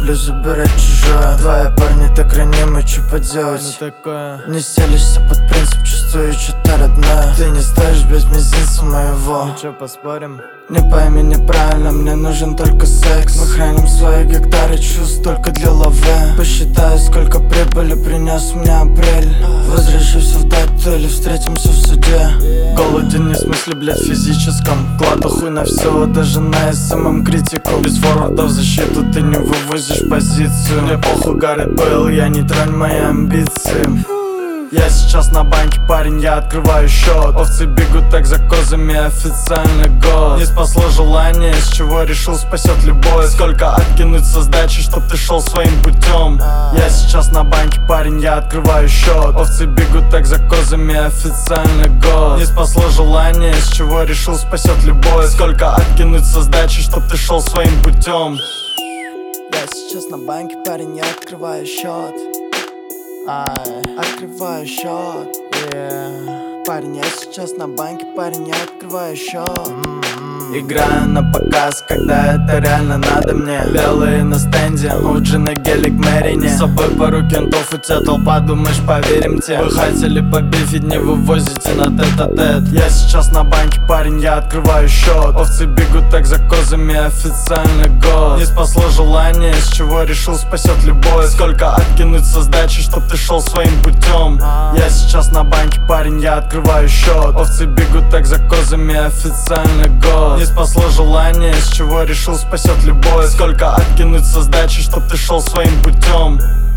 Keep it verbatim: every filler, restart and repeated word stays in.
люблю забирать чужое. Твои парни так ранимы, что поделать? Не стелишься под принцип, чувствую что-то родное. Ты не стоишь без мизинца моего. Ну чё, поспорим? Не пойми неправильно, мне нужен только секс. Мы храним свои гектары чувств только для лаве. Посчитаю, сколько прибыли принес мне апрель. Возвращусь в дату или встретимся в суде. Голоден не в смысле, блядь, физическом. Кладу хуй на все, даже на эс эм эм критику. Без форварда в защиту ты не вывозишь позицию. Мне похуй, Гаррет Бейл, я не тронь мои амбиции. Я сейчас на банке, парень, я открываю счет. Овцы бегут так за козами, официальный год. Не спасло желание, с чего решил спасет любовь. Сколько откинуть со сдачи, чтоб ты шел своим путем. Я сейчас на банке, парень, я открываю счет. Овцы бегут так за козами, официальный год. Не спасло желание, с чего решил спасет любовь. Сколько откинуть со сдачи, чтоб ты шел своим путем. Я сейчас на банке, парень, я открываю счет. Ай, открываю счет, yeah. Парень, я сейчас на банке, парень, я открываю счет. mm-hmm. Играю на показ, когда это реально надо мне. Белые на стенде, Уджи на гелик Мэрине. С собой пару кентов, у тебя толпа, думаешь, поверим тебе? Вы хотели побифить, не вывозите на тет-а-тет. Я сейчас на банке, парень, я открываю счет. Овцы бегут так за козами, официальный год. Не спасло желание, с чего решил спасет любовь. Сколько откинуть со сдачи, чтоб ты шел своим путем. Я сейчас на банке, парень, я открываю счет. Овцы бегут так за козами, официальный год. Не спасло желание, с чего решил спасет любовь. Сколько откинуть со сдачи, чтоб ты шел своим путем.